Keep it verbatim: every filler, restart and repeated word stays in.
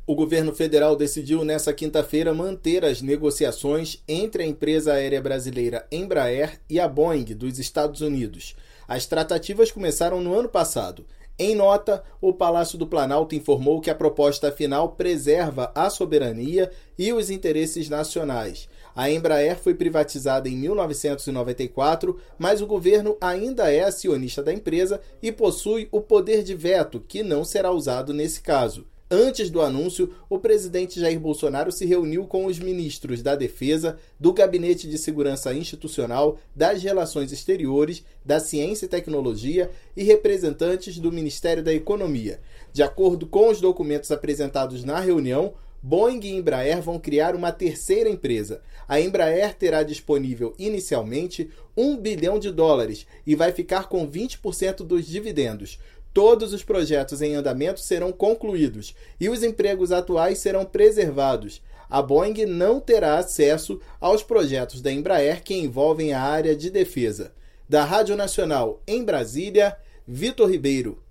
O governo federal decidiu nesta quinta-feira manter as negociações entre a empresa aérea brasileira Embraer e a Boeing dos Estados Unidos. As tratativas começaram no ano passado. Em nota, o Palácio do Planalto informou que a proposta final preserva a soberania e os interesses nacionais. A Embraer foi privatizada em mil novecentos e noventa e quatro, mas o governo ainda é acionista da empresa e possui o poder de veto, que não será usado nesse caso. Antes do anúncio, o presidente Jair Bolsonaro se reuniu com os ministros da Defesa, do Gabinete de Segurança Institucional, das Relações Exteriores, da Ciência e Tecnologia e representantes do Ministério da Economia. De acordo com os documentos apresentados na reunião, Boeing e Embraer vão criar uma terceira empresa. A Embraer terá disponível inicialmente um bilhão de dólares e vai ficar com vinte por cento dos dividendos. Todos os projetos em andamento serão concluídos e os empregos atuais serão preservados. A Boeing não terá acesso aos projetos da Embraer que envolvem a área de defesa. Da Rádio Nacional em Brasília, Vitor Ribeiro.